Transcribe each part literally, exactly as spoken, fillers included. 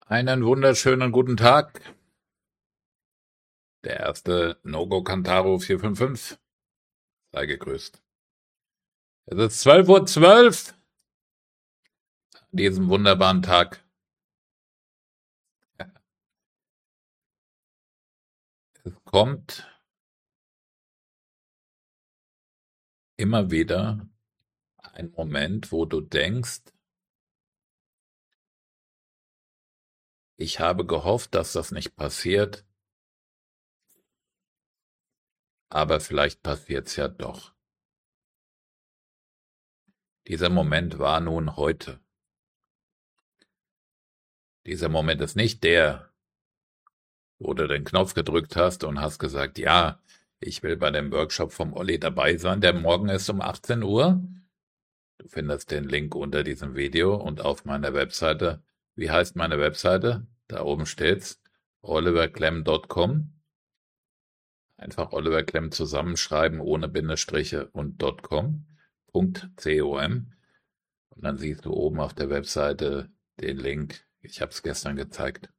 Einen wunderschönen guten Tag. Der erste No-Go Kantaro vier fünf fünf. Sei gegrüßt. Es ist zwölf Uhr zwölf an diesem wunderbaren Tag. Es kommt immer wieder ein Moment, wo du denkst, ich habe gehofft, dass das nicht passiert, aber vielleicht passiert's ja doch. Dieser Moment war nun heute. Dieser Moment ist nicht der, wo du den Knopf gedrückt hast und hast gesagt, ja, ich will bei dem Workshop vom Olli dabei sein, der morgen ist um achtzehn Uhr. Du findest den Link unter diesem Video und auf meiner Webseite. Wie heißt meine Webseite? Da oben steht's oliver klemm punkt com. Einfach Oliver Klemm zusammenschreiben, ohne Bindestriche und .com, .com. Und dann siehst du oben auf der Webseite den Link. Ich habe es gestern gezeigt.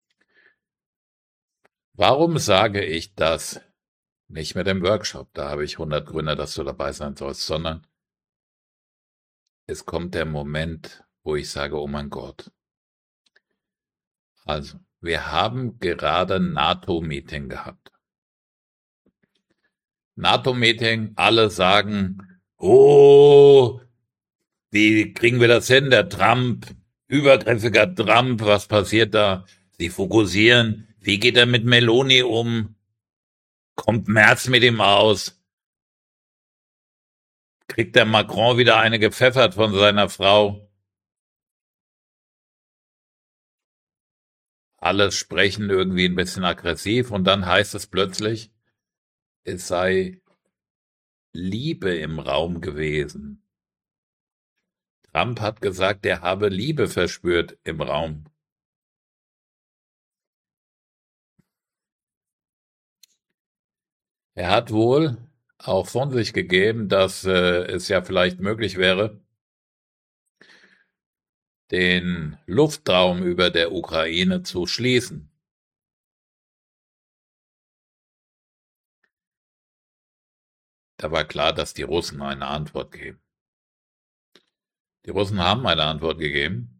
Warum sage ich das? Nicht mit dem Workshop, da habe ich hundert Gründe, dass du dabei sein sollst, sondern es kommt der Moment, wo ich sage, oh mein Gott. Also, wir haben gerade ein NATO-Meeting gehabt. NATO-Meeting, alle sagen, oh, wie kriegen wir das hin, der Trump, übergriffiger Trump, was passiert da? Sie fokussieren, wie geht er mit Meloni um? Kommt Merz mit ihm aus? Kriegt der Macron wieder eine gepfeffert von seiner Frau? Alle sprechen irgendwie ein bisschen aggressiv und dann heißt es plötzlich, es sei Liebe im Raum gewesen. Trump hat gesagt, er habe Liebe verspürt im Raum. Er hat wohl auch von sich gegeben, dass äh, es ja vielleicht möglich wäre, den Luftraum über der Ukraine zu schließen. Da war klar, dass die Russen eine Antwort geben. Die Russen haben eine Antwort gegeben.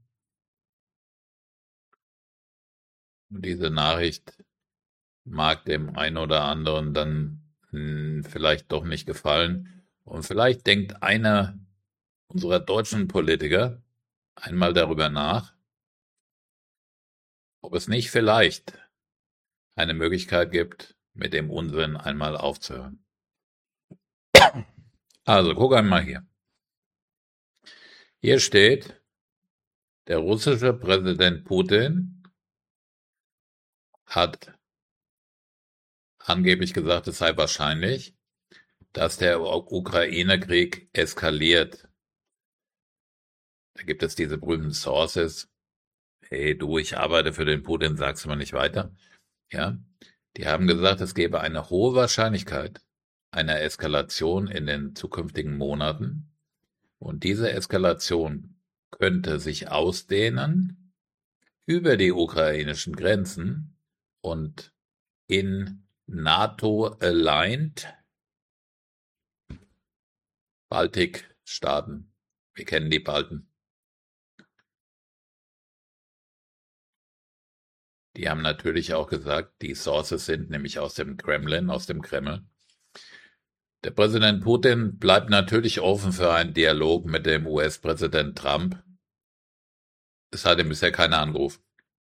Und diese Nachricht mag dem einen oder anderen dann hm, vielleicht doch nicht gefallen. Und vielleicht denkt einer unserer deutschen Politiker einmal darüber nach, ob es nicht vielleicht eine Möglichkeit gibt, mit dem Unsinn einmal aufzuhören. Also, guck einmal hier. Hier steht, der russische Präsident Putin hat angeblich gesagt, es sei wahrscheinlich, dass der Ukraine-Krieg eskaliert. Da gibt es diese berühmten Sources. Hey, du, ich arbeite für den Putin, sagst du mal nicht weiter. Ja, die haben gesagt, es gäbe eine hohe Wahrscheinlichkeit einer Eskalation in den zukünftigen Monaten. Und diese Eskalation könnte sich ausdehnen über die ukrainischen Grenzen und in NATO-aligned Baltikstaaten. Wir kennen die Balten. Die haben natürlich auch gesagt, die Sources sind nämlich aus dem Kremlin, aus dem Kreml. Der Präsident Putin bleibt natürlich offen für einen Dialog mit dem U S-Präsident Trump. Es hat ihm bisher keiner angerufen.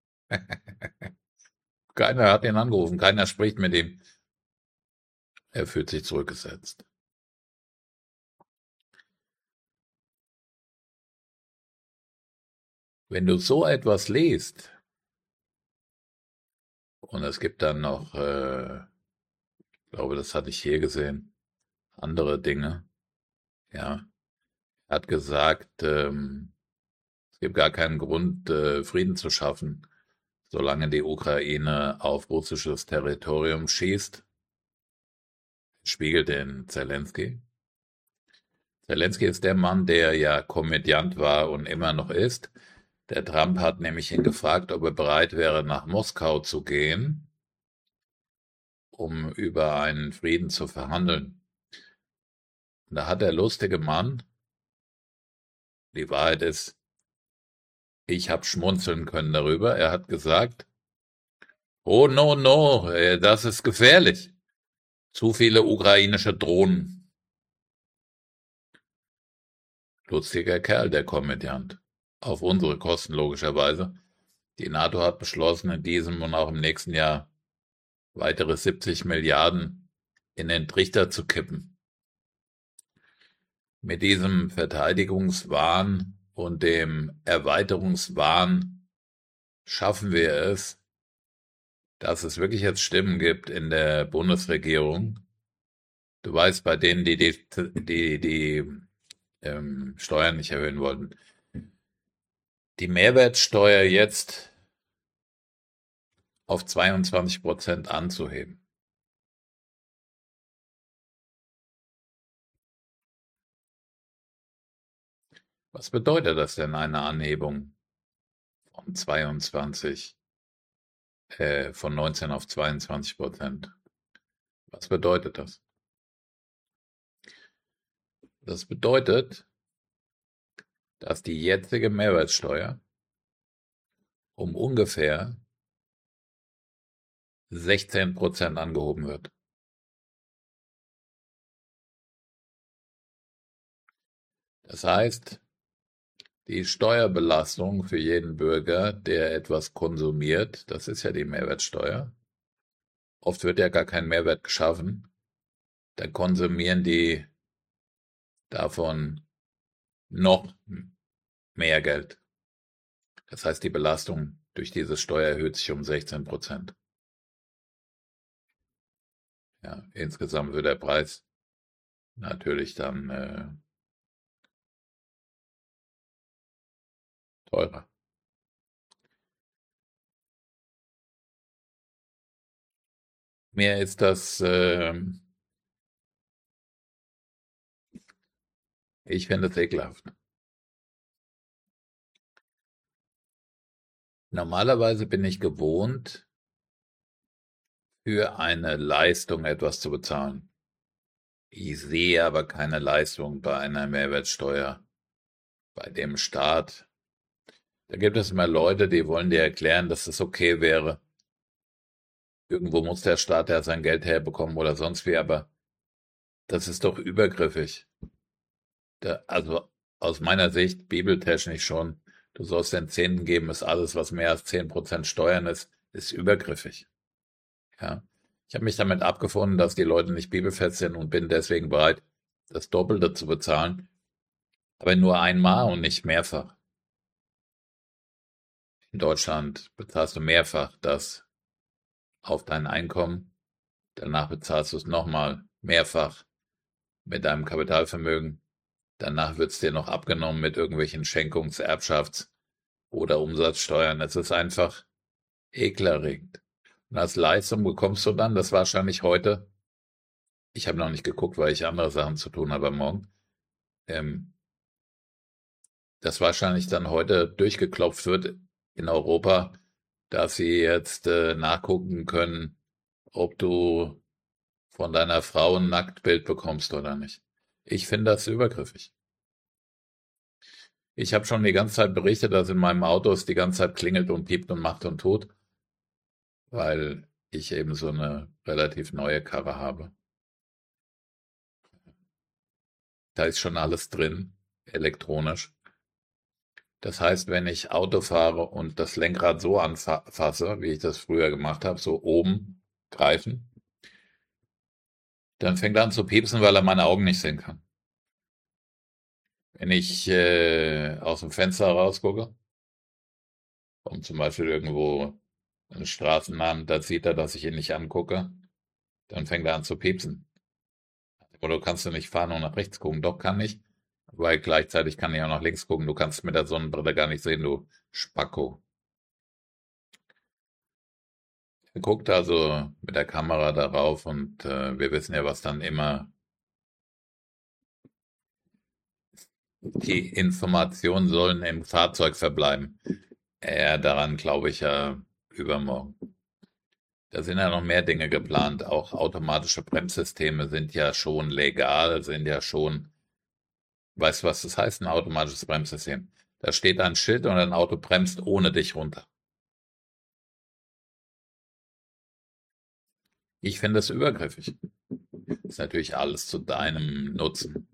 Keiner hat ihn angerufen, keiner spricht mit ihm. Er fühlt sich zurückgesetzt. Wenn du so etwas liest, und es gibt dann noch, äh, ich glaube, das hatte ich hier gesehen, andere Dinge, ja, er hat gesagt, ähm, es gibt gar keinen Grund, äh, Frieden zu schaffen, solange die Ukraine auf russisches Territorium schießt. Spiegelt den Zelensky. Zelensky ist der Mann, der ja Komödiant war und immer noch ist. Der Trump hat nämlich ihn gefragt, ob er bereit wäre, nach Moskau zu gehen, um über einen Frieden zu verhandeln. Und da hat der lustige Mann, die Wahrheit ist, ich habe schmunzeln können darüber, er hat gesagt, oh no, no, äh, das ist gefährlich. Zu viele ukrainische Drohnen. Lustiger Kerl, der Komödiant. Auf unsere Kosten logischerweise. Die NATO hat beschlossen, in diesem und auch im nächsten Jahr weitere siebzig Milliarden in den Trichter zu kippen. Mit diesem Verteidigungswahn und dem Erweiterungswahn schaffen wir es, dass es wirklich jetzt Stimmen gibt in der Bundesregierung. Du weißt, bei denen, die die, die, die ähm, Steuern nicht erhöhen wollten, die Mehrwertsteuer jetzt auf zweiundzwanzig Prozent anzuheben. Was bedeutet das denn, eine Anhebung von zweiundzwanzig, äh, von neunzehn auf zweiundzwanzig Prozent? Was bedeutet das? Das bedeutet, dass die jetzige Mehrwertsteuer um ungefähr sechzehn Prozent angehoben wird. Das heißt, die Steuerbelastung für jeden Bürger, der etwas konsumiert, das ist ja die Mehrwertsteuer. Oft wird ja gar kein Mehrwert geschaffen. Dann konsumieren die davon noch mehr Geld. Das heißt, die Belastung durch diese Steuer erhöht sich um sechzehn Prozent. Ja, insgesamt wird der Preis natürlich dann äh, teurer. Mir ist das, äh, ich finde es ekelhaft. Normalerweise bin ich gewohnt, für eine Leistung etwas zu bezahlen. Ich sehe aber keine Leistung bei einer Mehrwertsteuer, bei dem Staat. Da gibt es immer Leute, die wollen dir erklären, dass es okay wäre. Irgendwo muss der Staat ja sein Geld herbekommen oder sonst wie, aber das ist doch übergriffig. Da, also aus meiner Sicht, bibeltechnisch schon, du sollst den Zehnten geben, ist alles, was mehr als zehn Prozent Steuern ist, ist übergriffig. Ja. Ich habe mich damit abgefunden, dass die Leute nicht bibelfest sind und bin deswegen bereit, das Doppelte zu bezahlen, aber nur einmal und nicht mehrfach. In Deutschland bezahlst du mehrfach das auf dein Einkommen, danach bezahlst du es nochmal mehrfach mit deinem Kapitalvermögen, danach wird es dir noch abgenommen mit irgendwelchen Schenkungs-, Erbschafts- oder Umsatzsteuern. Es ist einfach ekelerregend. Und als Leistung bekommst du dann, das wahrscheinlich heute, ich habe noch nicht geguckt, weil ich andere Sachen zu tun habe am Morgen, ähm, das wahrscheinlich dann heute durchgeklopft wird in Europa, dass sie jetzt äh, nachgucken können, ob du von deiner Frau ein Nacktbild bekommst oder nicht. Ich finde das übergriffig. Ich habe schon die ganze Zeit berichtet, dass in meinem Auto es die ganze Zeit klingelt und piept und macht und tut, weil ich eben so eine relativ neue Karre habe. Da ist schon alles drin, elektronisch. Das heißt, wenn ich Auto fahre und das Lenkrad so anfasse, wie ich das früher gemacht habe, so oben greifen, dann fängt er an zu piepsen, weil er meine Augen nicht sehen kann. Wenn ich äh, aus dem Fenster rausgucke, um zum Beispiel irgendwo einen Straßennamen, da sieht er, dass ich ihn nicht angucke, dann fängt er an zu piepsen. Oder kannst du nicht fahren und nach rechts gucken? Doch, kann ich. Weil gleichzeitig kann ich auch nach links gucken. Du kannst mit der Sonnenbrille gar nicht sehen, du Spacko. Er guckt also mit der Kamera darauf und äh, wir wissen ja, was dann immer die Informationen sollen im Fahrzeug verbleiben. Ja, daran glaube ich ja übermorgen. Da sind ja noch mehr Dinge geplant. Auch automatische Bremssysteme sind ja schon legal, sind ja schon, weißt du, was das heißt, ein automatisches Bremssystem? Da steht ein Schild und ein Auto bremst ohne dich runter. Ich finde das übergriffig. Ist natürlich alles zu deinem Nutzen.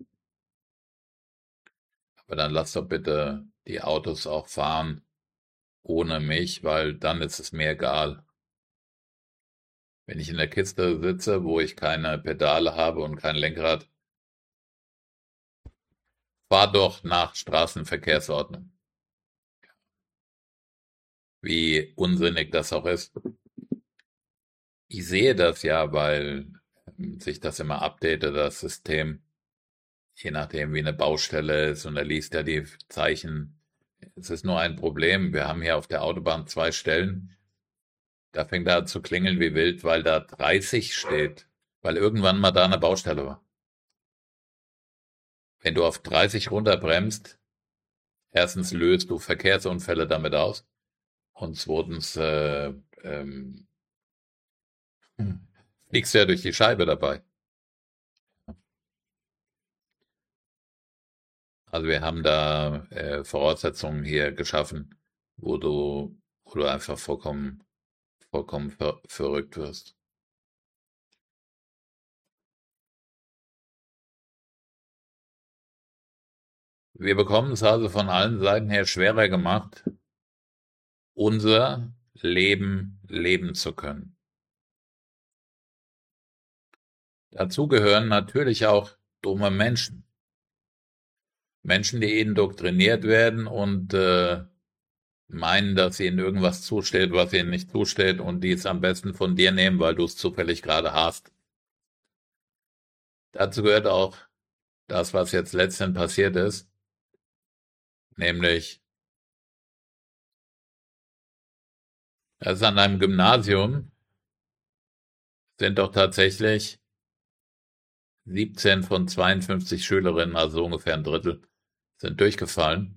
Aber dann lass doch bitte die Autos auch fahren ohne mich, weil dann ist es mir egal. Wenn ich in der Kiste sitze, wo ich keine Pedale habe und kein Lenkrad, fahr doch nach Straßenverkehrsordnung. Wie unsinnig das auch ist. Ich sehe das ja, weil ähm, sich das immer updatet, das System, je nachdem wie eine Baustelle ist und er liest ja die Zeichen. Es ist nur ein Problem. Wir haben hier auf der Autobahn zwei Stellen. Da fängt er an zu klingeln wie wild, weil da dreißig steht, weil irgendwann mal da eine Baustelle war. Wenn du auf dreißig runterbremst, erstens löst du Verkehrsunfälle damit aus und zweitens äh, ähm, fliegst du ja durch die Scheibe dabei. Also wir haben da äh, Voraussetzungen hier geschaffen, wo du, wo du einfach vollkommen, vollkommen ver verrückt wirst. Wir bekommen es also von allen Seiten her schwerer gemacht, unser Leben leben zu können. Dazu gehören natürlich auch dumme Menschen. Menschen, die indoktriniert werden und äh, meinen, dass ihnen irgendwas zusteht, was ihnen nicht zusteht und die es am besten von dir nehmen, weil du es zufällig gerade hast. Dazu gehört auch das, was jetzt letztens passiert ist, nämlich, dass an einem Gymnasium sind doch tatsächlich siebzehn von zweiundfünfzig Schülerinnen, also ungefähr ein Drittel, sind durchgefallen.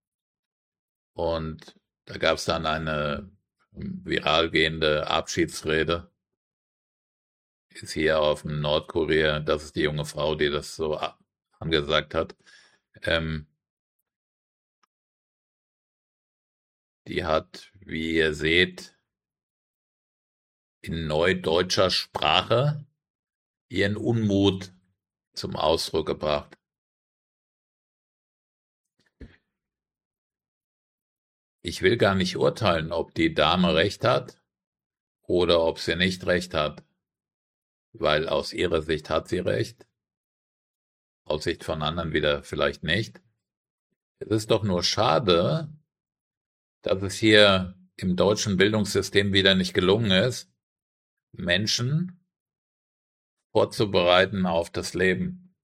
Und da gab es dann eine viral gehende Abschiedsrede. Ist hier auf dem Nordkorea, das ist die junge Frau, die das so angesagt hat. Ähm, die hat, wie ihr seht, in neudeutscher Sprache ihren Unmut zum Ausdruck gebracht. Ich will gar nicht urteilen, ob die Dame recht hat oder ob sie nicht recht hat, weil aus ihrer Sicht hat sie recht, aus Sicht von anderen wieder vielleicht nicht. Es ist doch nur schade, dass es hier im deutschen Bildungssystem wieder nicht gelungen ist, Menschen vorzubereiten auf das Leben.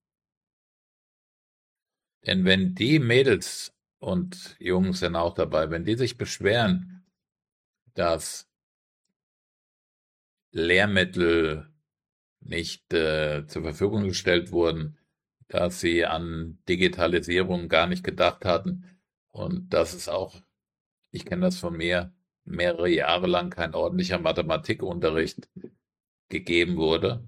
Denn wenn die Mädels und Jungs sind auch dabei, wenn die sich beschweren, dass Lehrmittel nicht äh, zur Verfügung gestellt wurden, dass sie an Digitalisierung gar nicht gedacht hatten und dass es auch, ich kenne das von mir, mehrere Jahre lang kein ordentlicher Mathematikunterricht gegeben wurde,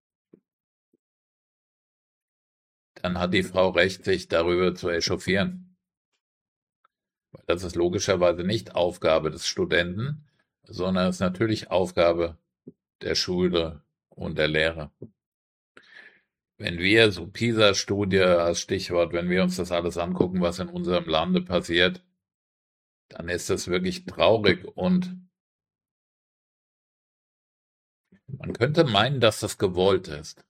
dann hat die Frau recht, sich darüber zu echauffieren. Das ist logischerweise nicht Aufgabe des Studenten, sondern es ist natürlich Aufgabe der Schule und der Lehrer. Wenn wir so PISA-Studie als Stichwort, wenn wir uns das alles angucken, was in unserem Lande passiert, dann ist das wirklich traurig und man könnte meinen, dass das gewollt ist.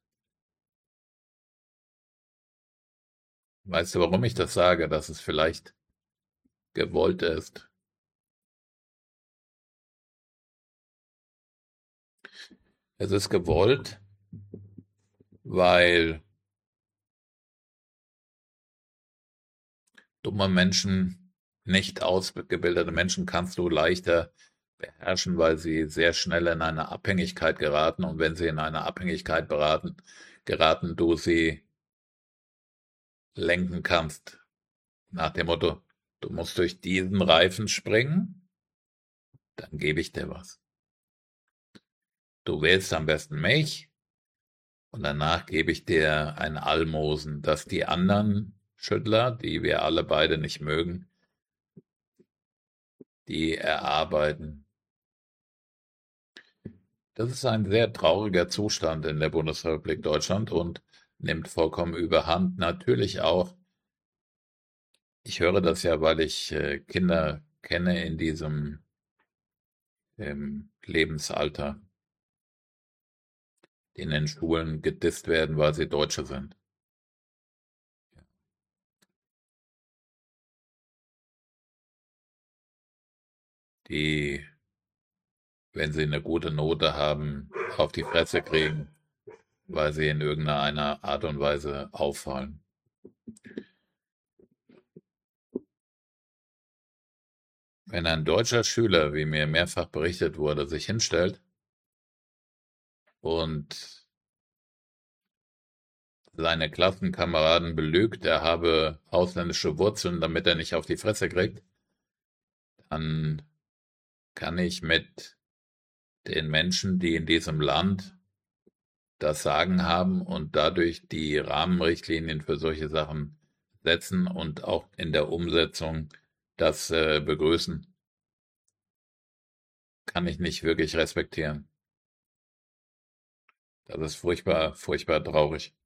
Weißt du, warum ich das sage, dass es vielleicht gewollt ist? Es ist gewollt, weil dumme Menschen, nicht ausgebildete Menschen kannst du leichter beherrschen, weil sie sehr schnell in eine Abhängigkeit geraten. Und wenn sie in eine Abhängigkeit beraten, geraten, du sie lenken kannst. Nach dem Motto, du musst durch diesen Reifen springen dann gebe ich dir was. Du wählst am besten mich und danach gebe ich dir ein Almosen, das die anderen Schüttler, die wir alle beide nicht mögen, die erarbeiten. Das ist ein sehr trauriger Zustand in der Bundesrepublik Deutschland und nimmt vollkommen überhand. Natürlich auch, ich höre das ja, weil ich äh, Kinder kenne in diesem ähm, Lebensalter, die in den Schulen gedisst werden, weil sie Deutsche sind. Die, wenn sie eine gute Note haben, auf die Fresse kriegen, weil sie in irgendeiner Art und Weise auffallen. Wenn ein deutscher Schüler, wie mir mehrfach berichtet wurde, sich hinstellt und seine Klassenkameraden belügt, er habe ausländische Wurzeln, damit er nicht auf die Fresse kriegt, dann kann ich mit den Menschen, die in diesem Land das Sagen haben und dadurch die Rahmenrichtlinien für solche Sachen setzen und auch in der Umsetzung das äh, begrüßen, kann ich nicht wirklich respektieren. Das ist furchtbar, furchtbar traurig.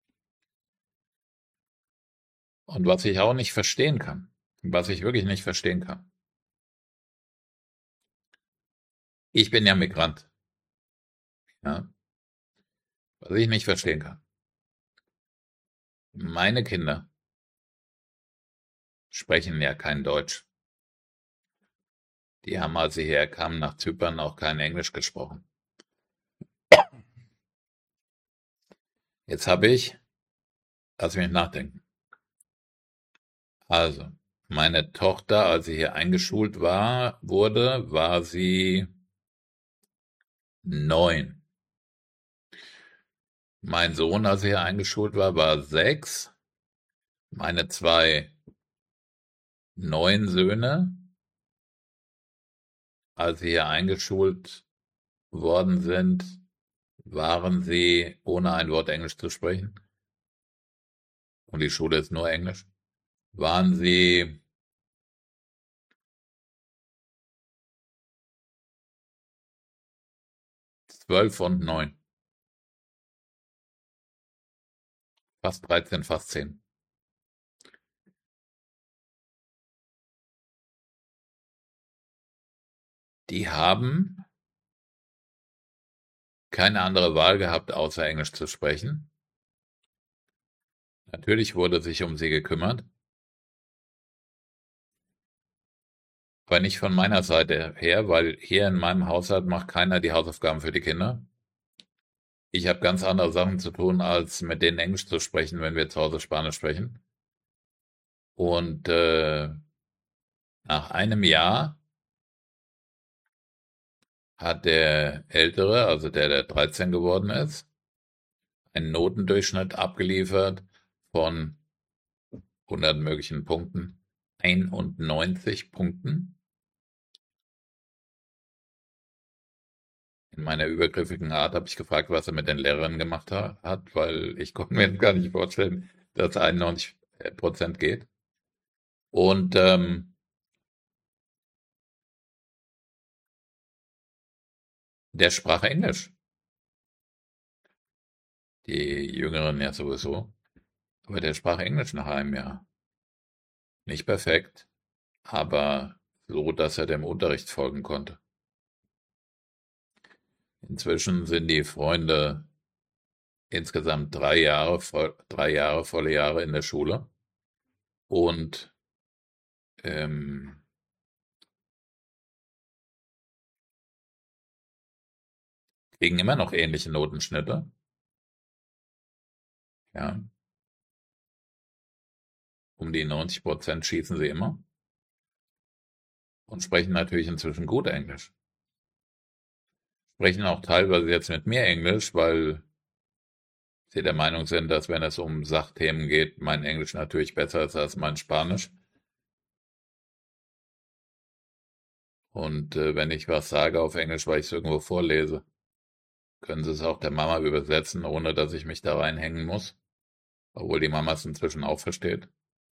Und was ich auch nicht verstehen kann, was ich wirklich nicht verstehen kann, ich bin ja Migrant, ja, was ich nicht verstehen kann. Meine Kinder sprechen ja kein Deutsch. Die haben, als sie herkamen nach Zypern, auch kein Englisch gesprochen. Jetzt habe ich, lass mich nachdenken. Also, meine Tochter, als sie hier eingeschult war, wurde, war sie neun. Mein Sohn, als er hier eingeschult war, war sechs. Meine zwei neuen Söhne, als sie hier eingeschult worden sind, waren sie, ohne ein Wort Englisch zu sprechen, und die Schule ist nur Englisch, waren sie zwölf und neun. Fast dreizehn, fast zehn. Die haben keine andere Wahl gehabt, außer Englisch zu sprechen. Natürlich wurde sich um sie gekümmert, aber nicht von meiner Seite her, weil hier in meinem Haushalt macht keiner die Hausaufgaben für die Kinder. Ich habe ganz andere Sachen zu tun, als mit denen Englisch zu sprechen, wenn wir zu Hause Spanisch sprechen. Und äh, nach einem Jahr hat der Ältere, also der, der dreizehn geworden ist, einen Notendurchschnitt abgeliefert von hundert möglichen Punkten, einundneunzig Punkten. In meiner übergriffigen Art habe ich gefragt, was er mit den Lehrern gemacht hat, weil ich konnte mir gar nicht vorstellen, dass einundneunzig Prozent geht. Und ähm, der sprach Englisch. Die Jüngeren ja sowieso. Aber der sprach Englisch nach einem Jahr. Nicht perfekt, aber so, dass er dem Unterricht folgen konnte. Inzwischen sind die Freunde insgesamt drei Jahre, voll, drei Jahre, volle Jahre in der Schule und ähm, kriegen immer noch ähnliche Notenschnitte. Ja, um die neunzig Prozent schießen sie immer und sprechen natürlich inzwischen gut Englisch. Sprechen auch teilweise jetzt mit mir Englisch, weil sie der Meinung sind, dass wenn es um Sachthemen geht, mein Englisch natürlich besser ist als mein Spanisch. Und äh, wenn ich was sage auf Englisch, weil ich es irgendwo vorlese, können Sie es auch der Mama übersetzen, ohne dass ich mich da reinhängen muss, obwohl die Mama es inzwischen auch versteht.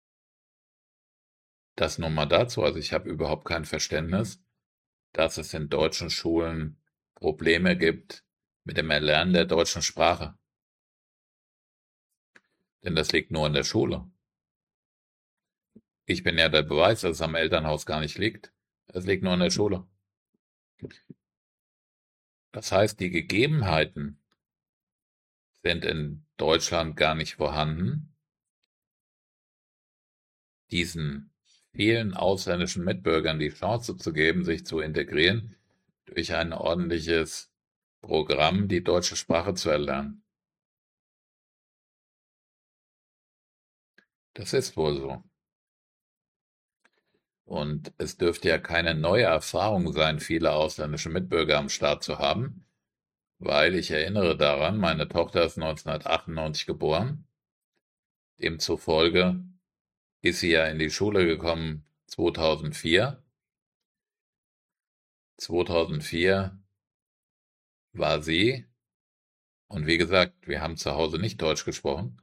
Das nur mal dazu. Also ich habe überhaupt kein Verständnis, dass es in deutschen Schulen Probleme gibt mit dem Erlernen der deutschen Sprache. Denn das liegt nur in der Schule. Ich bin ja der Beweis, dass es am Elternhaus gar nicht liegt. Es liegt nur in der Schule. Das heißt, die Gegebenheiten sind in Deutschland gar nicht vorhanden, diesen vielen ausländischen Mitbürgern die Chance zu geben, sich zu integrieren, durch ein ordentliches Programm die deutsche Sprache zu erlernen. Das ist wohl so. Und es dürfte ja keine neue Erfahrung sein, viele ausländische Mitbürger am Start zu haben, weil ich erinnere daran, meine Tochter ist neunzehnhundertachtundneunzig geboren. Demzufolge ist sie ja in die Schule gekommen zweitausendvier. zweitausendvier war sie, und wie gesagt, wir haben zu Hause nicht Deutsch gesprochen.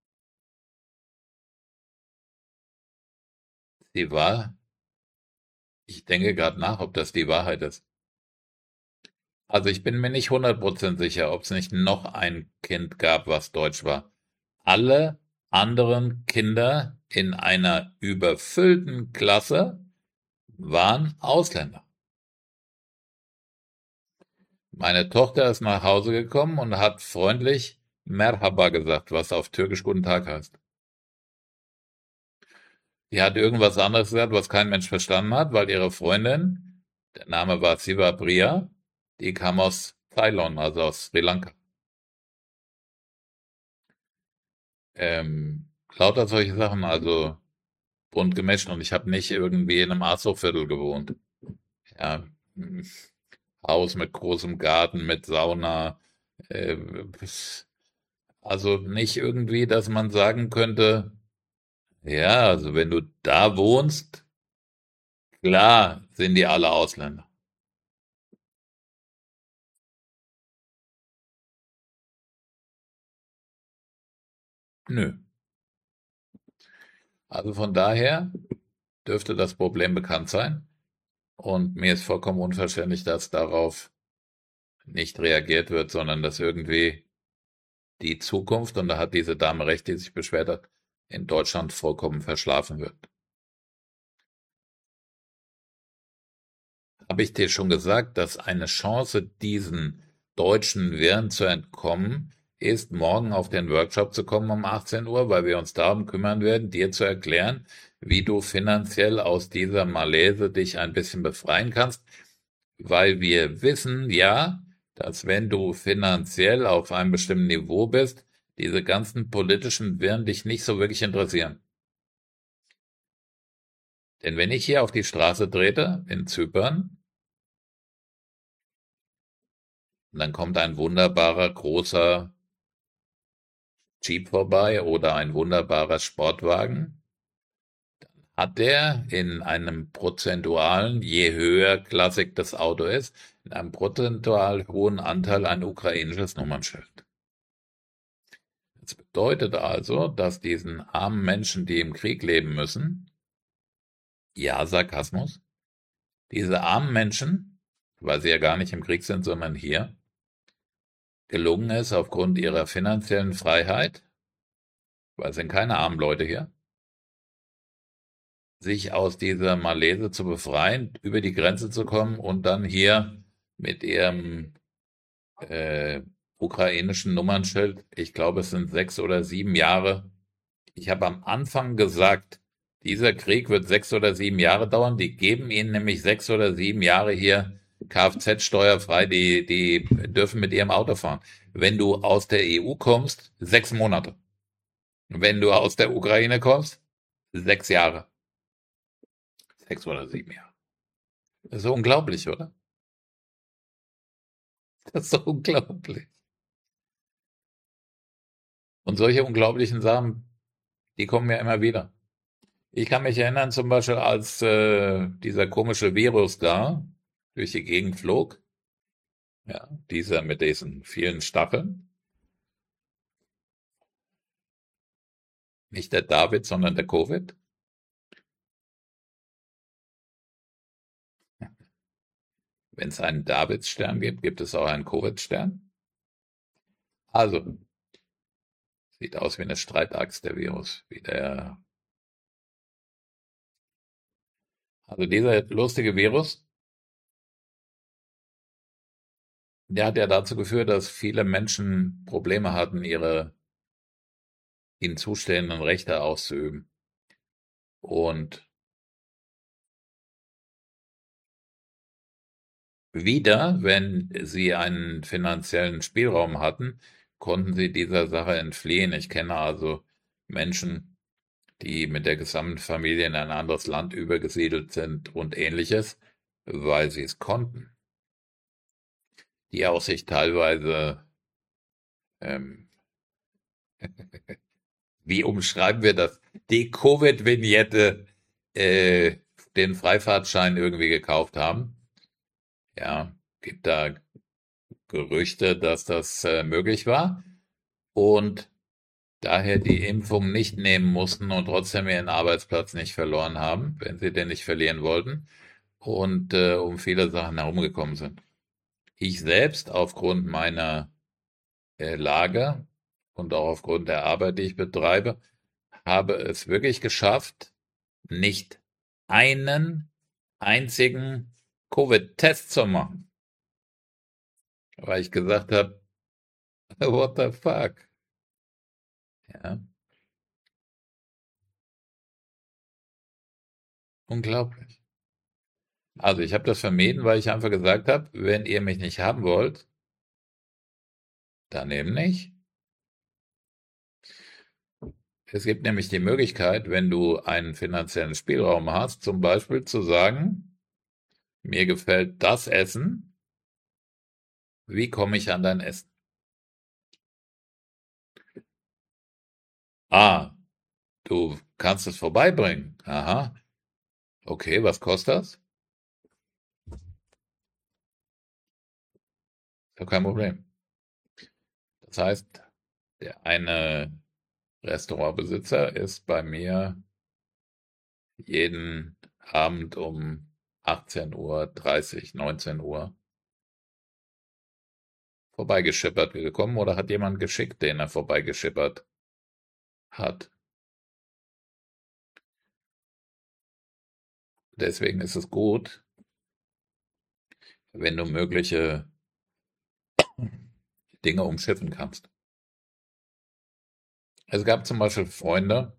Sie war, ich denke gerade nach, ob das die Wahrheit ist. Also ich bin mir nicht hundert Prozent sicher, ob es nicht noch ein Kind gab, was Deutsch war. Alle anderen Kinder in einer überfüllten Klasse waren Ausländer. Meine Tochter ist nach Hause gekommen und hat freundlich Merhaba gesagt, was auf Türkisch Guten Tag heißt. Die hat irgendwas anderes gesagt, was kein Mensch verstanden hat, weil ihre Freundin, der Name war Siva Priya, die kam aus Ceylon, also aus Sri Lanka. Ähm, lauter solche Sachen, also bunt gemischt, und ich habe nicht irgendwie in einem Aso-Viertel gewohnt. Ja, Haus mit großem Garten, mit Sauna, äh, also nicht irgendwie, dass man sagen könnte, ja, also wenn du da wohnst, klar sind die alle Ausländer. Nö. Also von daher dürfte das Problem bekannt sein. Und mir ist vollkommen unverständlich, dass darauf nicht reagiert wird, sondern dass irgendwie die Zukunft, und da hat diese Dame recht, die sich beschwert hat, in Deutschland vollkommen verschlafen wird. Habe ich dir schon gesagt, dass eine Chance, diesen deutschen Wirren zu entkommen, ist, morgen auf den Workshop zu kommen um achtzehn Uhr, weil wir uns darum kümmern werden, dir zu erklären, wie du finanziell aus dieser Malaise dich ein bisschen befreien kannst, weil wir wissen, ja, dass wenn du finanziell auf einem bestimmten Niveau bist, diese ganzen politischen Wirren dich nicht so wirklich interessieren. Denn wenn ich hier auf die Straße trete, in Zypern, dann kommt ein wunderbarer, großer Jeep vorbei oder ein wunderbarer Sportwagen, hat der in einem prozentualen, je höher klassik das Auto ist, in einem prozentual hohen Anteil ein ukrainisches Nummernschild. Das bedeutet also, dass diesen armen Menschen, die im Krieg leben müssen, ja, Sarkasmus, diese armen Menschen, weil sie ja gar nicht im Krieg sind, sondern hier, gelungen ist aufgrund ihrer finanziellen Freiheit, weil es sind keine armen Leute hier, sich aus dieser Malaise zu befreien, über die Grenze zu kommen und dann hier mit ihrem äh, ukrainischen Nummernschild, ich glaube es sind sechs oder sieben Jahre. Ich habe am Anfang gesagt, dieser Krieg wird sechs oder sieben Jahre dauern. Die geben ihnen nämlich sechs oder sieben Jahre hier Kfz-steuerfrei, die, die dürfen mit ihrem Auto fahren. Wenn du aus der E U kommst, sechs Monate. Wenn du aus der Ukraine kommst, sechs Jahre. Sechs oder sieben Jahre. Das ist so unglaublich, oder? Das ist so unglaublich. Und solche unglaublichen Sachen, die kommen ja immer wieder. Ich kann mich erinnern, zum Beispiel, als äh, dieser komische Virus da durch die Gegend flog, ja, dieser mit diesen vielen Stacheln, nicht der David, sondern der Covid. Wenn es einen Davidsstern gibt, gibt es auch einen Covid-Stern. Also, sieht aus wie eine Streitaxt, der Virus, wie der, also dieser lustige Virus, der hat ja dazu geführt, dass viele Menschen Probleme hatten, ihre ihnen zustehenden Rechte auszuüben. Und wieder, wenn sie einen finanziellen Spielraum hatten, konnten sie dieser Sache entfliehen. Ich kenne also Menschen, die mit der gesamten Familie in ein anderes Land übergesiedelt sind und ähnliches, weil sie es konnten. Die auch sich teilweise, ähm, wie umschreiben wir das, die Covid-Vignette, äh, den Freifahrtschein irgendwie gekauft haben. Ja, gibt da Gerüchte, dass das äh, möglich war und daher die Impfung nicht nehmen mussten und trotzdem ihren Arbeitsplatz nicht verloren haben, wenn sie den nicht verlieren wollten und äh, um viele Sachen herumgekommen sind. Ich selbst aufgrund meiner äh, Lage und auch aufgrund der Arbeit, die ich betreibe, habe es wirklich geschafft, nicht einen einzigen Covid-Test zu machen, weil ich gesagt habe, what the fuck? Ja, unglaublich. Also ich habe das vermieden, weil ich einfach gesagt habe, wenn ihr mich nicht haben wollt, dann eben nicht. Es gibt nämlich die Möglichkeit, wenn du einen finanziellen Spielraum hast, zum Beispiel zu sagen, mir gefällt das Essen, wie komme ich an dein Essen? Ah, du kannst es vorbeibringen. Aha, okay, was kostet das? Ja, kein Problem. Das heißt, der eine Restaurantbesitzer ist bei mir jeden Abend um achtzehn Uhr dreißig, neunzehn Uhr vorbeigeschippert gekommen oder hat jemand geschickt, den er vorbeigeschippert hat. Deswegen ist es gut, wenn du mögliche Dinge umschiffen kannst. Es gab zum Beispiel Freunde,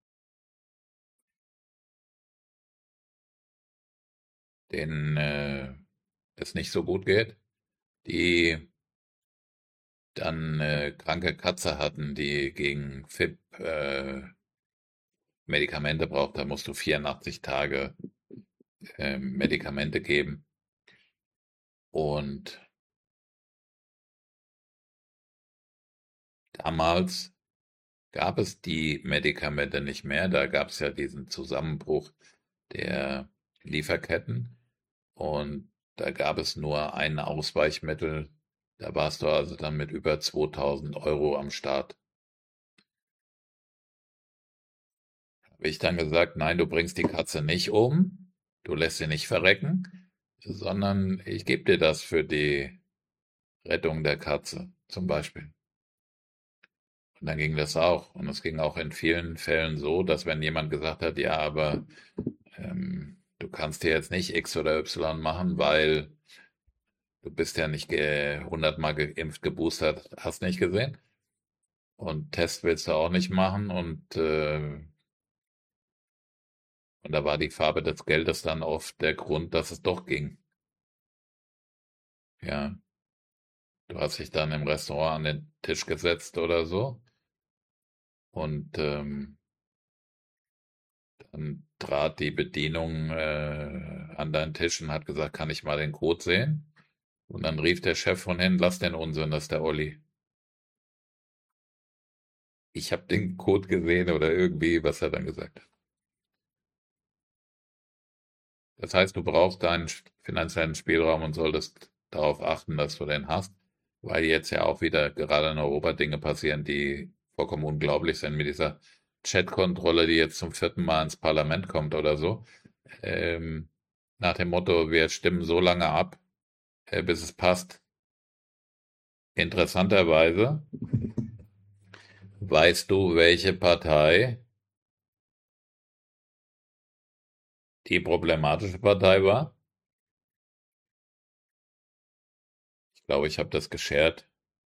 denen äh, es nicht so gut geht, die dann äh, kranke Katze hatten, die gegen F I P äh, Medikamente braucht. Da musst du vierundachtzig Tage äh, Medikamente geben. Und damals gab es die Medikamente nicht mehr. Da gab es ja diesen Zusammenbruch der Lieferketten und da gab es nur ein Ausweichmittel. Da warst du also dann mit über zweitausend Euro am Start. Habe ich dann gesagt, nein, du bringst die Katze nicht um, du lässt sie nicht verrecken, sondern ich gebe dir das für die Rettung der Katze zum Beispiel. Und dann ging das auch. Und es ging auch in vielen Fällen so, dass wenn jemand gesagt hat, ja, aber ähm, du kannst dir jetzt nicht X oder Y machen, weil du bist ja nicht hundertmal geimpft, geboostert, hast nicht gesehen. Und Test willst du auch nicht machen. Und, äh, und da war die Farbe des Geldes dann oft der Grund, dass es doch ging. Ja, du hast dich dann im Restaurant an den Tisch gesetzt oder so. Und ähm, dann trat die Bedienung äh, an deinen Tisch und hat gesagt, kann ich mal den Code sehen? Und dann rief der Chef von hin, lass den Unsinn, das ist der Olli. Ich habe den Code gesehen oder irgendwie, was er dann gesagt hat. Das heißt, du brauchst deinen finanziellen Spielraum und solltest darauf achten, dass du den hast, weil jetzt ja auch wieder gerade in Europa Dinge passieren, die vollkommen unglaublich sind mit dieser Chatkontrolle, die jetzt zum vierten Mal ins Parlament kommt oder so. Ähm, nach dem Motto, wir stimmen so lange ab, äh, bis es passt. Interessanterweise, weißt du, welche Partei die problematische Partei war? Ich glaube, ich habe das geshared.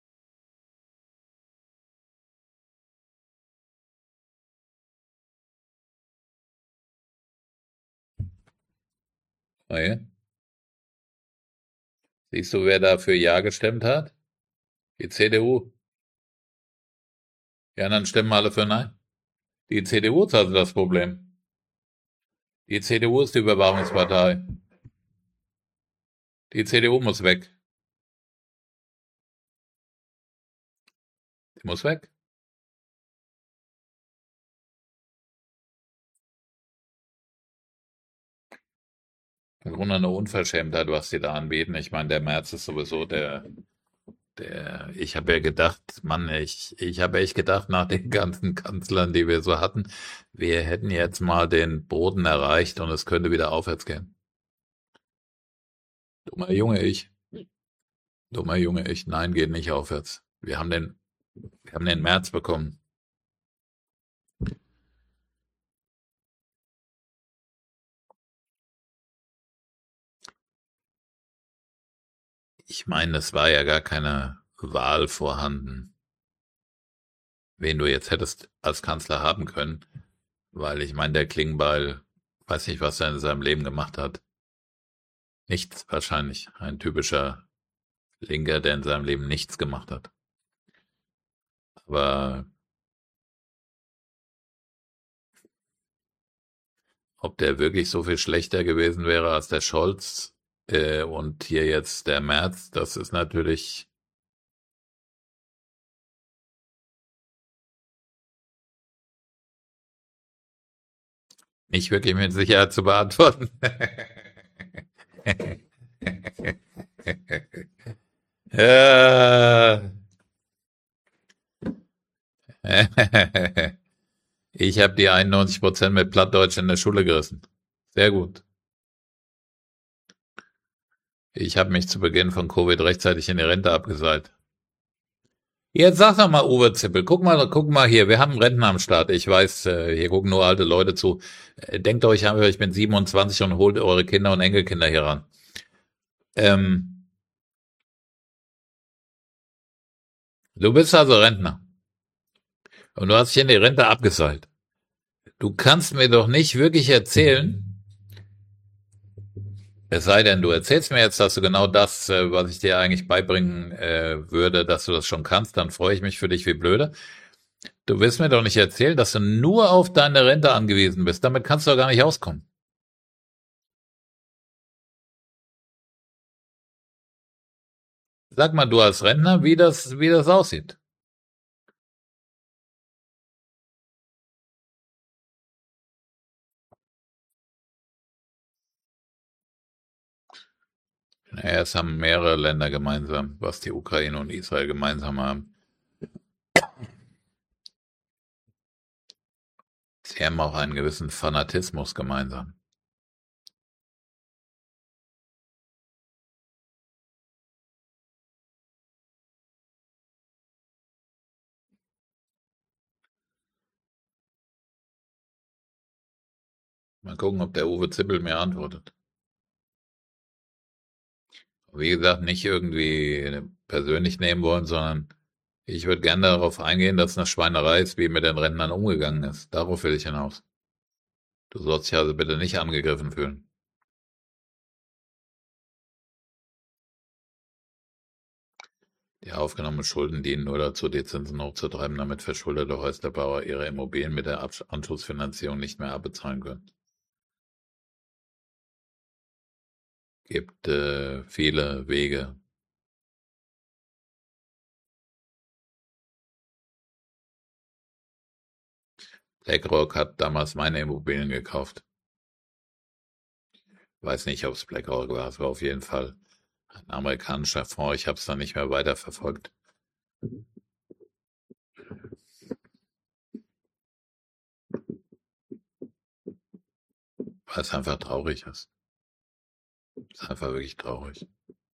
Ah, ja? Siehst du, wer da für Ja gestimmt hat? Die C D U. Die anderen stimmen alle für Nein. Die C D U ist also das Problem. Die C D U ist die Überwachungspartei. Die C D U muss weg. Die muss weg. Im Grunde eine Unverschämtheit, was die da anbieten. Ich meine, der Merz ist sowieso der, der, ich habe ja gedacht, Mann, ich, ich habe echt gedacht, nach den ganzen Kanzlern, die wir so hatten, wir hätten jetzt mal den Boden erreicht und es könnte wieder aufwärts gehen. Dummer Junge, ich. Dummer Junge, ich. Nein, geht nicht aufwärts. Wir haben den, wir haben den März bekommen. Ich meine, es war ja gar keine Wahl vorhanden, wen du jetzt hättest als Kanzler haben können, weil ich meine, der Klingbeil, weiß nicht, was er in seinem Leben gemacht hat. Nichts wahrscheinlich. Ein typischer Linker, der in seinem Leben nichts gemacht hat. Aber ob der wirklich so viel schlechter gewesen wäre als der Scholz äh, und hier jetzt der Merz, das ist natürlich nicht wirklich mit Sicherheit zu beantworten. Ja. Ich habe die einundneunzig Prozent mit Plattdeutsch in der Schule gerissen. Sehr gut. Ich habe mich zu Beginn von Covid rechtzeitig in die Rente abgeseilt. Jetzt sag doch mal, Uwe Zippel, guck mal, guck mal hier, wir haben einen Rentner am Start. Ich weiß, äh, hier gucken nur alte Leute zu. Äh, Denkt euch, ich bin siebenundzwanzig und holt eure Kinder und Enkelkinder hier ran. Ähm, Du bist also Rentner und du hast dich in die Rente abgeseilt. Du kannst mir doch nicht wirklich erzählen, es sei denn, du erzählst mir jetzt, dass du genau das, äh, was ich dir eigentlich beibringen äh, würde, dass du das schon kannst, dann freue ich mich für dich wie blöde. Du willst mir doch nicht erzählen, dass du nur auf deine Rente angewiesen bist. Damit kannst du doch gar nicht auskommen. Sag mal, du als Rentner, wie das, wie das aussieht. Naja, es haben mehrere Länder gemeinsam, was die Ukraine und Israel gemeinsam haben. Sie haben auch einen gewissen Fanatismus gemeinsam. Mal gucken, ob der Uwe Zippel mir antwortet. Wie gesagt, nicht irgendwie persönlich nehmen wollen, sondern ich würde gerne darauf eingehen, dass es eine Schweinerei ist, wie mit den Rentnern umgegangen ist. Darauf will ich hinaus. Du sollst dich also bitte nicht angegriffen fühlen. Die aufgenommenen Schulden dienen nur dazu, die Zinsen hochzutreiben, damit verschuldete Häuslerbauer ihre Immobilien mit der Abs- Anschlussfinanzierung nicht mehr abbezahlen können. Gibt äh, viele Wege. BlackRock hat damals meine Immobilien gekauft. Weiß nicht, ob es BlackRock war. Es war auf jeden Fall ein amerikanischer Fonds. Ich habe es dann nicht mehr weiterverfolgt, weil es einfach traurig ist. Es ist einfach wirklich traurig.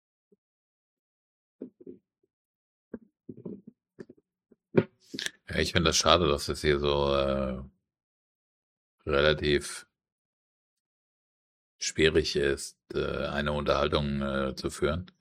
Ja, ich finde das schade, dass es hier so äh, relativ schwierig ist, äh, eine Unterhaltung äh, zu führen,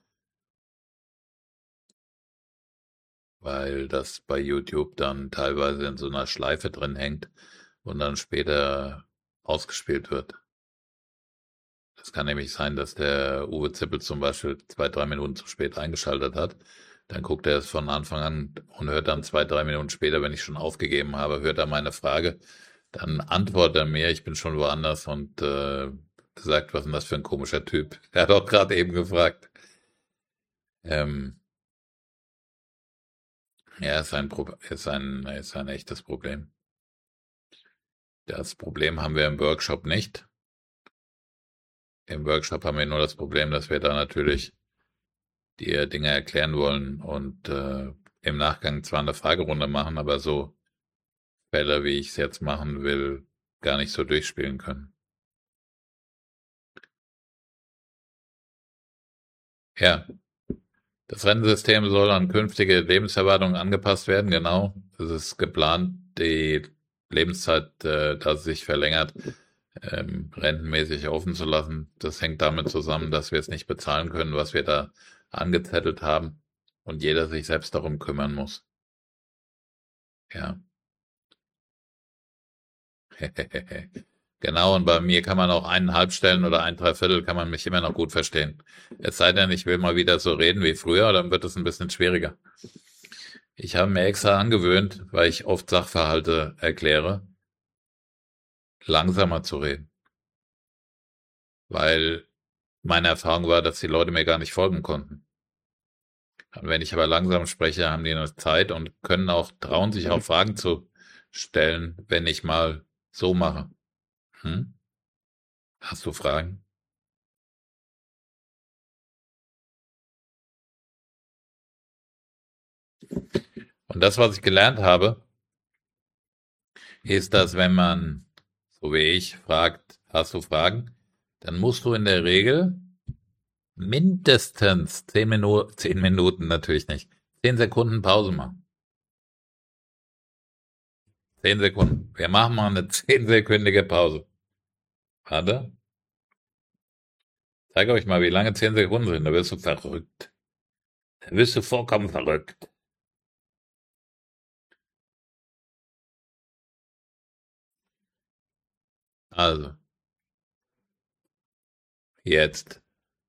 weil das bei YouTube dann teilweise in so einer Schleife drin hängt und dann später ausgespielt wird. Es kann nämlich sein, dass der Uwe Zippel zum Beispiel zwei, drei Minuten zu spät eingeschaltet hat. Dann guckt er es von Anfang an und hört dann zwei, drei Minuten später, wenn ich schon aufgegeben habe, hört er meine Frage. Dann antwortet er mir, ich bin schon woanders und äh, sagt, was ist denn das für ein komischer Typ? Er hat auch gerade eben gefragt. Ähm, ja, ist ein, Pro ist ein, ist ein echtes Problem. Das Problem haben wir im Workshop nicht. Im Workshop haben wir nur das Problem, dass wir da natürlich dir Dinge erklären wollen und äh, im Nachgang zwar eine Fragerunde machen, aber so Fälle, wie ich es jetzt machen will, gar nicht so durchspielen können. Ja, das Rentensystem soll an künftige Lebenserwartungen angepasst werden, genau. Es ist geplant, die Lebenszeit, äh, dass sich verlängert, ähm, rentenmäßig offen zu lassen. Das hängt damit zusammen, dass wir es nicht bezahlen können, was wir da angezettelt haben und jeder sich selbst darum kümmern muss. Ja. Genau, und bei mir kann man auch eineinhalb Stellen oder ein Dreiviertel kann man mich immer noch gut verstehen. Es sei denn, ich will mal wieder so reden wie früher, dann wird es ein bisschen schwieriger. Ich habe mir extra angewöhnt, weil ich oft Sachverhalte erkläre, langsamer zu reden. Weil meine Erfahrung war, dass die Leute mir gar nicht folgen konnten. Und wenn ich aber langsam spreche, haben die noch Zeit und können auch, trauen sich auch Fragen zu stellen, wenn ich mal so mache. Hm? Hast du Fragen? Und das, was ich gelernt habe, ist, dass wenn man, so wie ich, fragt, hast du Fragen, dann musst du in der Regel mindestens zehn Minuten, zehn Minuten natürlich nicht, zehn Sekunden Pause machen. Zehn Sekunden. Wir machen mal eine zehnsekündige Pause. Warte, zeige euch mal, wie lange zehn Sekunden sind. Da wirst du verrückt. Da wirst du vollkommen verrückt. Also, jetzt.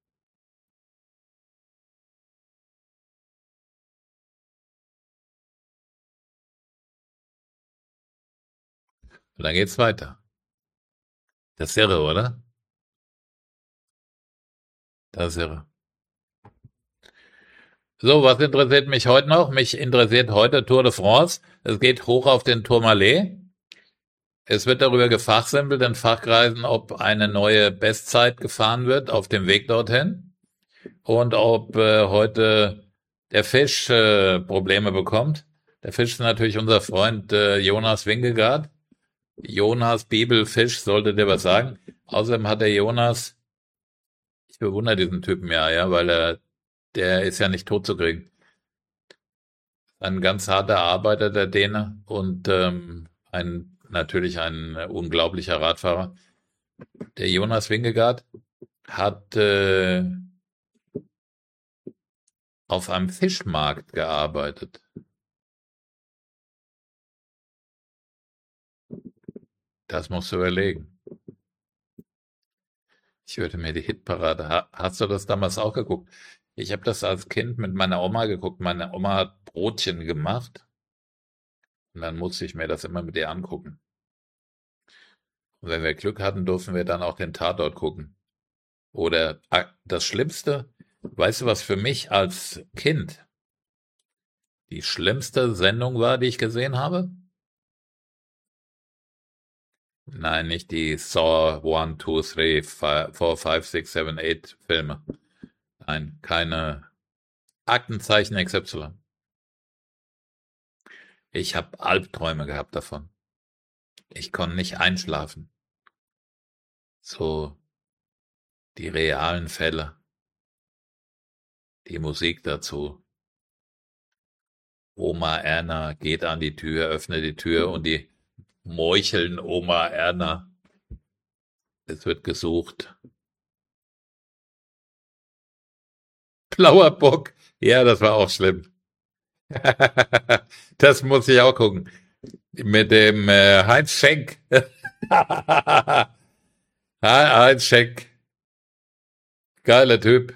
Und dann geht's weiter. Das ist irre, oder? Das ist irre. So, was interessiert mich heute noch? Mich interessiert heute Tour de France. Es geht hoch auf den Tourmalet. Es wird darüber gefachsimpelt in Fachkreisen, ob eine neue Bestzeit gefahren wird auf dem Weg dorthin und ob äh, heute der Fisch äh, Probleme bekommt. Der Fisch ist natürlich unser Freund äh, Jonas Wingegaard. Jonas Bibelfisch sollte dir was sagen. Außerdem hat der Jonas, ich bewundere diesen Typen ja, ja, weil er, der ist ja nicht tot zu kriegen. Ein ganz harter Arbeiter, der Däne, und ähm, ein natürlich ein unglaublicher Radfahrer. Der Jonas Wingegaard hat äh, auf einem Fischmarkt gearbeitet. Das musst du überlegen. Ich würde mir die Hitparade. Ha, hast du das damals auch geguckt? Ich habe das als Kind mit meiner Oma geguckt. Meine Oma hat Brotchen gemacht und dann musste ich mir das immer mit ihr angucken. Und wenn wir Glück hatten, durften wir dann auch den Tatort gucken. Oder ah, das Schlimmste, weißt du, was für mich als Kind die schlimmste Sendung war, die ich gesehen habe? Nein, nicht die Saw eins, zwei, drei, vier, fünf, sechs, sieben, acht Filme. Nein, keine Aktenzeichen X Y. Ich habe Albträume gehabt davon. Ich konnte nicht einschlafen. So die realen Fälle, die Musik dazu. Oma Erna geht an die Tür, öffnet die Tür und die meucheln Oma Erna. Es wird gesucht. Blauer Bock. Ja, das war auch schlimm. Das muss ich auch gucken. Mit dem äh, Heinz Schenk. Heinz Schenk. Geiler Typ.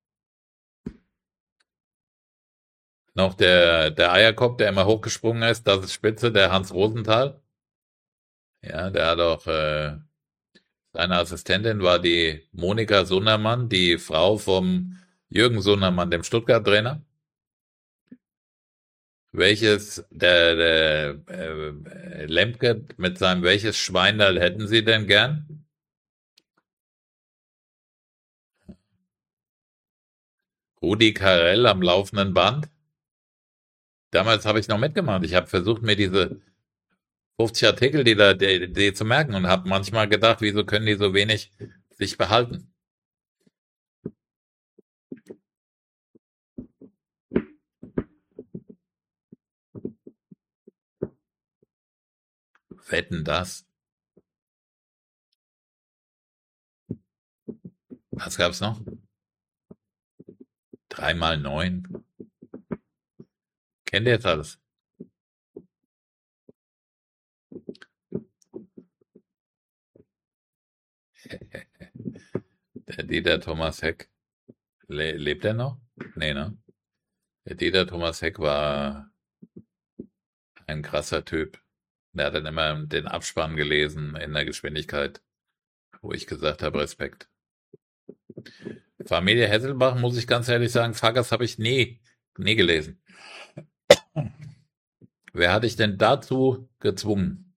Noch der, der Eierkopf, der immer hochgesprungen ist, das ist Spitze, der Hans Rosenthal. Ja, der hat auch, äh, seine Assistentin war die Monika Sundermann, die Frau vom Jürgen Sundermann, dem Stuttgart-Trainer. Welches, der, der äh, Lemke mit seinem welches Schweinerl hätten Sie denn gern? Rudi Carrell am laufenden Band. Damals habe ich noch mitgemacht. Ich habe versucht, mir diese fünfzig Artikel, die da die, die zu merken und habe manchmal gedacht, wieso können die so wenig sich behalten? Wetten das? Was gab's noch? Dreimal neun. Kennt ihr jetzt alles? Der Dieter Thomas Heck. Le lebt er noch? Nee, ne? Der Dieter Thomas Heck war ein krasser Typ. Der hat dann immer den Abspann gelesen in der Geschwindigkeit, wo ich gesagt habe, Respekt. Familie Hesselbach, muss ich ganz ehrlich sagen, Farkas habe ich nie, nie gelesen. Wer hat dich denn dazu gezwungen?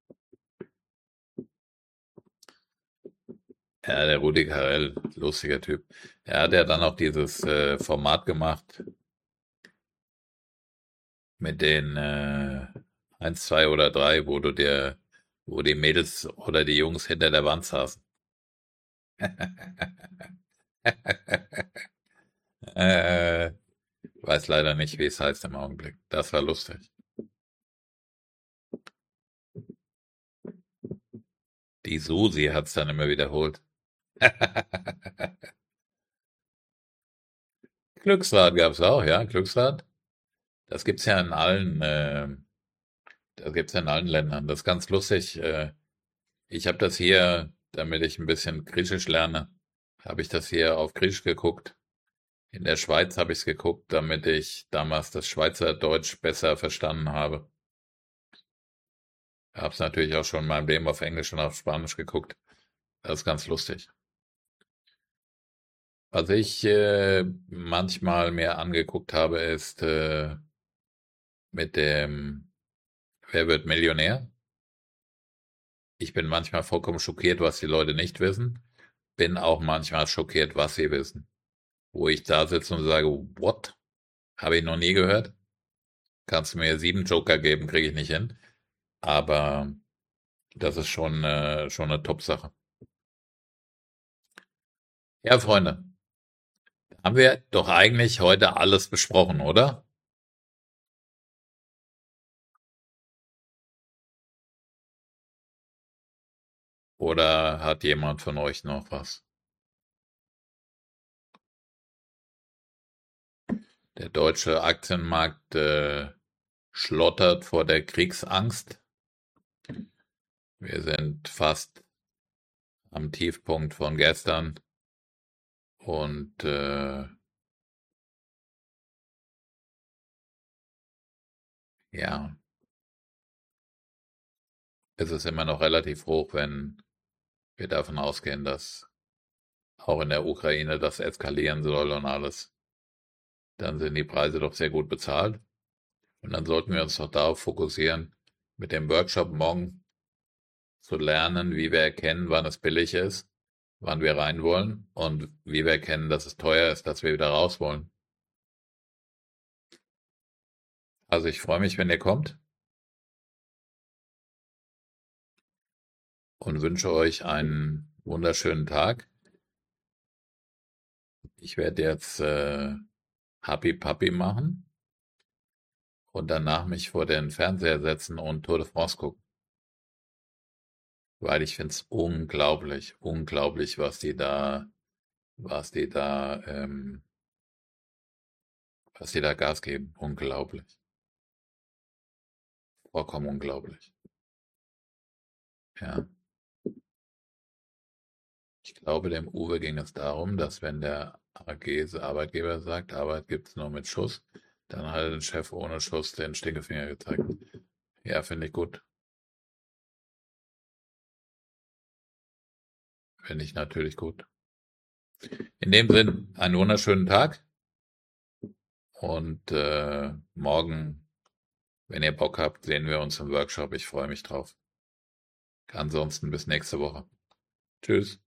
Ja, der Rudi Carrell, lustiger Typ. Er hat ja dann auch dieses äh, Format gemacht mit den äh, eins, zwei oder drei, wo du dir, wo die Mädels oder die Jungs hinter der Wand saßen. äh, weiß leider nicht, wie es heißt im Augenblick. Das war lustig. Die Susi hat's dann immer wiederholt. Glücksrad gab's auch, ja, Glücksrad. Das gibt's ja in allen, äh, das gibt's ja in allen Ländern. Das ist ganz lustig. Äh, ich habe das hier, damit ich ein bisschen Griechisch lerne, habe ich das hier auf Griechisch geguckt. In der Schweiz habe ich's geguckt, damit ich damals das Schweizerdeutsch besser verstanden habe. Hab's natürlich auch schon in meinem Leben auf Englisch und auf Spanisch geguckt. Das ist ganz lustig. Was ich äh, manchmal mir angeguckt habe, ist äh, mit dem Wer wird Millionär? Ich bin manchmal vollkommen schockiert, was die Leute nicht wissen. Bin auch manchmal schockiert, was sie wissen. Wo ich da sitze und sage, what? Habe ich noch nie gehört? Kannst du mir sieben Joker geben, kriege ich nicht hin. Aber das ist schon, äh, schon eine Top-Sache. Ja, Freunde, haben wir doch eigentlich heute alles besprochen, oder? Oder hat jemand von euch noch was? Der deutsche Aktienmarkt äh, schlottert vor der Kriegsangst. Wir sind fast am Tiefpunkt von gestern und äh, ja, es ist immer noch relativ hoch, wenn wir davon ausgehen, dass auch in der Ukraine das eskalieren soll und alles. Dann sind die Preise doch sehr gut bezahlt. Und dann sollten wir uns doch darauf fokussieren, mit dem Workshop morgen zu lernen, wie wir erkennen, wann es billig ist, wann wir rein wollen und wie wir erkennen, dass es teuer ist, dass wir wieder raus wollen. Also ich freue mich, wenn ihr kommt und wünsche euch einen wunderschönen Tag. Ich werde jetzt äh, Happy Puppy machen und danach mich vor den Fernseher setzen und Tour de France gucken. Weil ich finde es unglaublich, unglaublich, was die da, was die da, ähm, was die da Gas geben. Unglaublich. Vollkommen unglaublich. Ja. Ich glaube, dem Uwe ging es darum, dass wenn der A G, Arbeitgeber sagt, Arbeit gibt's nur mit Schuss, dann hat der Chef ohne Schuss den Stinkefinger gezeigt. Ja, finde ich gut. Finde ich natürlich gut. In dem Sinn, einen wunderschönen Tag und äh, morgen, wenn ihr Bock habt, sehen wir uns im Workshop. Ich freue mich drauf. Ansonsten bis nächste Woche. Tschüss.